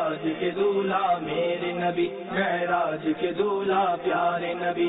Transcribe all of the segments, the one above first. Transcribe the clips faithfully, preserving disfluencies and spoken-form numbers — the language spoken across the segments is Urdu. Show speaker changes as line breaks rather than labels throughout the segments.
معراج کے دولہا میرے نبی، معراج کے دولہا پیارے نبی۔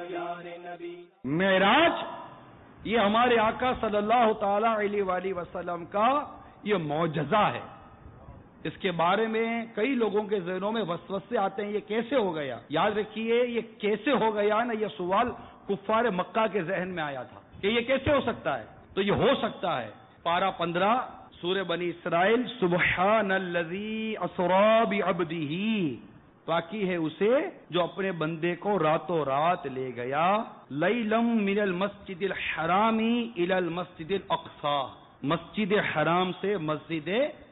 معراج یہ ہمارے آقا صلی اللہ تعالی علیہ وآلہ وسلم کا یہ معجزہ ہے۔ اس کے بارے میں کئی لوگوں کے ذہنوں میں وسوسے آتے ہیں، یہ کیسے ہو گیا؟ یاد رکھیے یہ کیسے ہو گیا نا، یہ سوال کفار مکہ کے ذہن میں آیا تھا کہ یہ کیسے ہو سکتا ہے، تو یہ ہو سکتا ہے۔ پارہ پندرہ سورہ بنی اسرائیل، سبحان الذی اسری بعبدہ، باقی ہے اسے جو اپنے بندے کو راتوں رات لے گیا، لیلم من المسجد الحرام الی المسجد الاقصی، مسجد حرام سے مسجد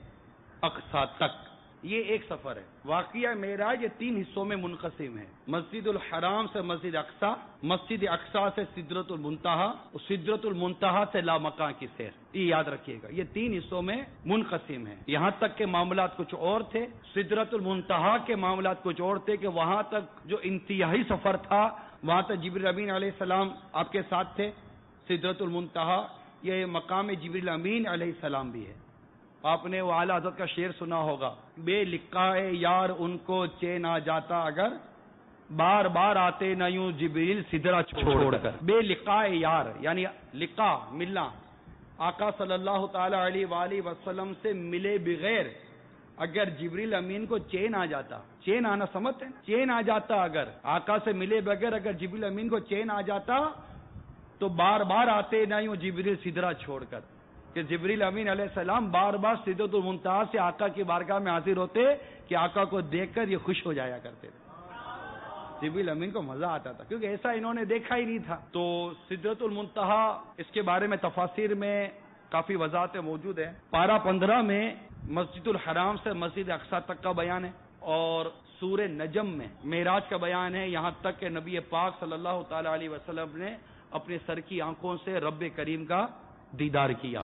اقصی تک، یہ ایک سفر ہے۔ واقعہ معراج یہ تین حصوں میں منقسم ہے، مسجد الحرام سے مسجد اقصی، مسجد اقصی سے سدرۃ المنتہا، اور سدرۃ المنتہا سے لامکان کی سیر، یہ یاد رکھیے گا، یہ تین حصوں میں منقسم ہے۔ یہاں تک کے معاملات کچھ اور تھے، سدرۃ المنتہا کے معاملات کچھ اور تھے کہ وہاں تک جو انتہائی سفر تھا وہاں تک جبریل امین علیہ السلام آپ کے ساتھ تھے۔ سدرۃ المنتہا یہ مقام جبریل امین علیہ السلام بھی ہے۔ آپ نے وہ اعلیٰ حضرت کا شعر سنا ہوگا، بے لقائے یار ان کو چین آ جاتا اگر، بار بار آتے نہ یوں جبریل سدرہ چھوڑ کر۔ بے لقائے یار یعنی لقا ملنا، آقا صلی اللہ تعالی علیہ وآلہ وسلم سے ملے بغیر اگر جبریل امین کو چین آ جاتا، چین آنا سمجھتے ہیں، چین آ جاتا اگر آقا سے ملے بغیر اگر جبریل امین کو چین آ جاتا تو بار بار آتے نہ یوں جبریل سدرہ چھوڑ کر، کہ جبریل امین علیہ السلام بار بار سدرۃ المنتہا سے آقا کی بارگاہ میں حاضر ہوتے کہ آقا کو دیکھ کر یہ خوش ہو جایا کرتے تھے۔ جبریل امین کو مزہ آتا تھا کیونکہ ایسا انہوں نے دیکھا ہی نہیں تھا۔ تو سدرۃ المنتہا اس کے بارے میں تفاسیر میں کافی وضاحتیں موجود ہیں۔ پارہ پندرہ میں مسجد الحرام سے مسجد اقصی تک کا بیان ہے، اور سورہ نجم میں معراج کا بیان ہے، یہاں تک کہ نبی پاک صلی اللہ تعالی علیہ وسلم نے اپنے سر کی آنکھوں سے رب کریم کا دیدار کیا۔